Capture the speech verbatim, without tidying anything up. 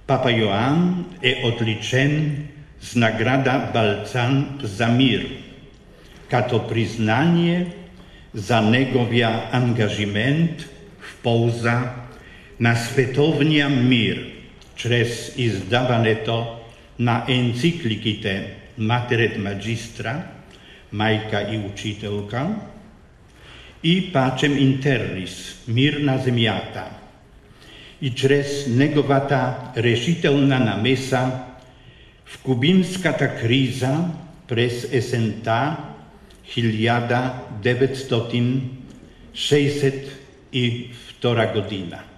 Papa Ioan è otlичен с награда Балцан за мир, като признание за неговия ангажимент в полза на световния мир чрез издаването на енцикликите Mater et Magistra, майка и учителка, и Pacem in terris, мир на земята, и чрез неговата решителна намеса в кубинската криза през есента хиляда деветстотин шейсет и втора година.